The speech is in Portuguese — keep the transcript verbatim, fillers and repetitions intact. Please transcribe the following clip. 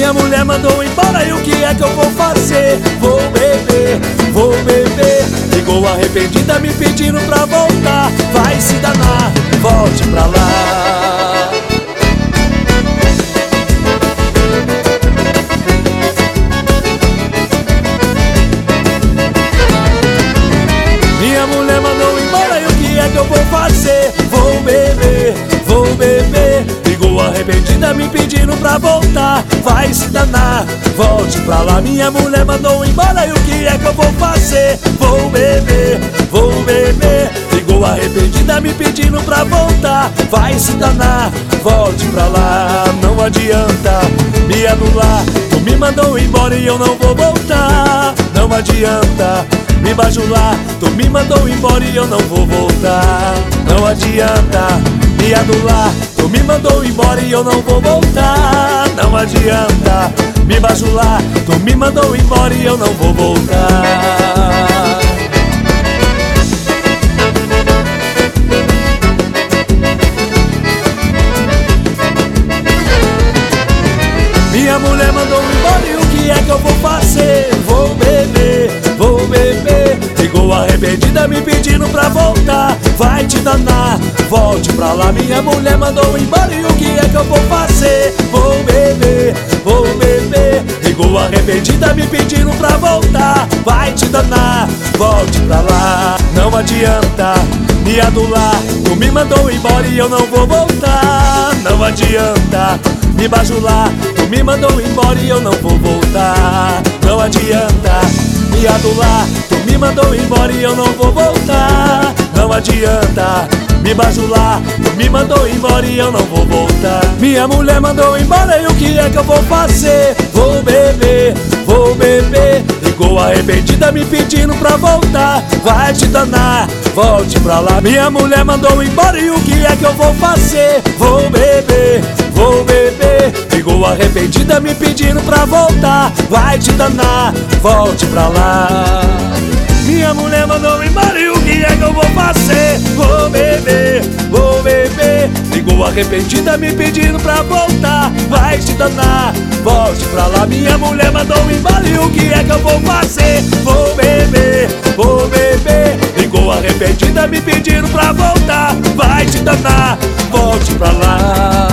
Minha mulher mandou embora e o que é que eu vou fazer? Vou beber, vou beber. Ligou arrependida me pedindo pra voltar. Vai se danar, volte pra lá. Minha mulher mandou embora e o que é que eu vou fazer? Vou beber, vou beber. Ligou arrependida me pedindo pra voltar. Vai se danar, volte pra lá. Minha mulher mandou embora e o que é que eu vou fazer? Vou beber, vou beber. Ligou arrependida me pedindo pra voltar. Vai se danar, volte pra lá. Não adianta me anular. Tu me mandou embora e eu não vou voltar. Não adianta me bajular. Tu me mandou embora e eu não vou voltar. Não adianta me anular. Tu me mandou embora e eu não vou voltar. Não adianta me bajular. Tu me mandou embora e eu não vou voltar. Minha mulher mandou embora e o que é que eu vou fazer? Vou beber, vou beber. Ligou arrependida me pedindo pra voltar. Vai te danar, volte pra lá. Minha mulher mandou embora e o que é que eu vou fazer? Vou beber, vou beber. Ligou arrependida me pedindo pra voltar. Vai te danar, volte pra lá. Não adianta me anular. Tu me mandou embora e eu não vou voltar. Não adianta me bajular. Tu me mandou embora e eu não vou voltar. Não adianta me anular. Tu me mandou embora e eu não vou voltar. Não adianta me bajular. Tu me mandou embora e eu não vou voltar. Minha mulher mandou embora e o que é que eu vou fazer? Vou beber, vou beber. Ligou arrependida me pedindo pra voltar. Vai te danar, volte pra lá. Minha mulher mandou embora e o que é que eu vou fazer? Vou beber, vou beber. Ligou arrependida me pedindo pra voltar. Vai te danar, volte pra lá. Minha mulher mandou embora e o que é que eu vou fazer? Vou beber, vou beber. Ligou arrependida me pedindo pra voltar. Vai te danar, volte pra lá. Minha mulher mandou embora e o que é que eu vou fazer? Vou beber, vou beber. Ligou arrependida me pedindo pra voltar. Vai te danar, volte pra lá.